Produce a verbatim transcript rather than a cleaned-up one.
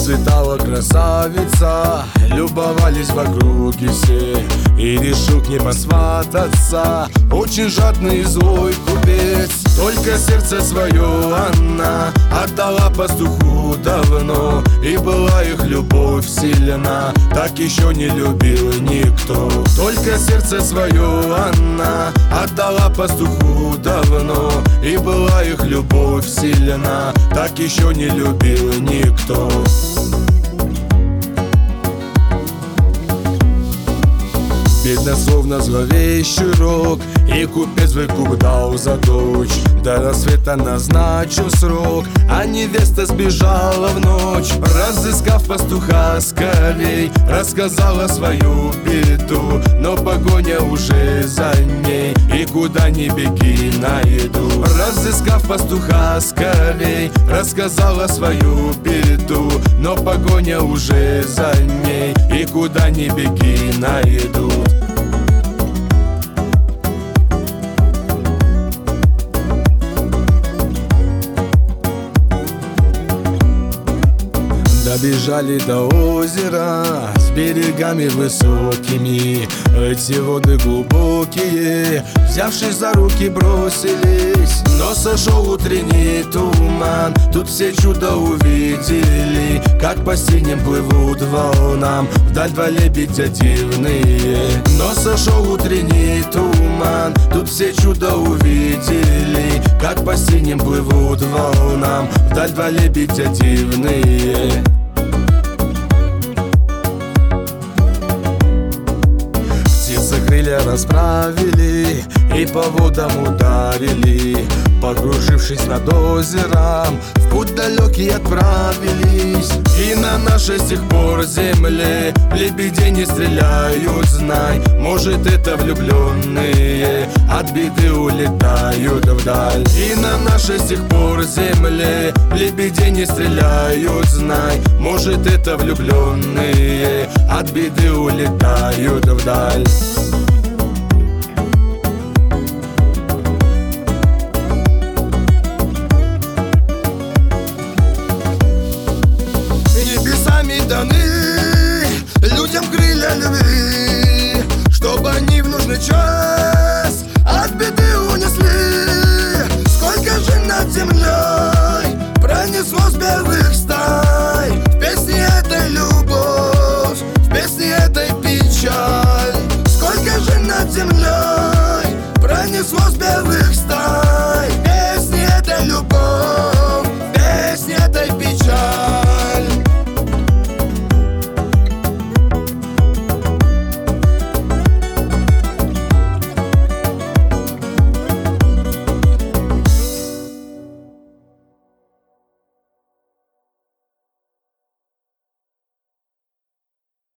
Расцветала красавица, любовались вокруг и все, и решил к ней посвататься очень жадный и злой купец. Только сердце свое она отдала пастуху давно, и была их любовь сильна, так еще не любил никто. Только сердце свое она отдала пастуху давно, и была их любовь сильна, так еще не любил никто. Бедно словно зловещий рок, и купец выкуп дал за дочь. До рассвета назначил срок, а невеста сбежала в ночь. Разыскав пастуха скорей, рассказала свою беду, но погоня уже за ней, и куда ни беги найду. Разыскав пастуха скорей, рассказала свою беду, но погоня уже за ней, и куда ни беги найду. Добежали до озера с берегами высокими, эти воды глубокие, взявшись за руки, бросились. Но сошел утренний туман, тут все чудо увидели, как по синим плывут волнам вдаль два лебедя дивные. Но сошел утренний туман, тут все чудо увидели, как по синим плывут волнам вдаль два лебедя дивные. Крылья расправили и по водам ударили, погружившись над озером, в путь далекий отправились. И на нашей с тех пор земле лебедей не стреляют, знай. Может, это влюбленные от беды улетают вдаль. И на нашей с тех пор земле лебедей не стреляют, знай. Может, это влюбленные от беды улетают вдаль.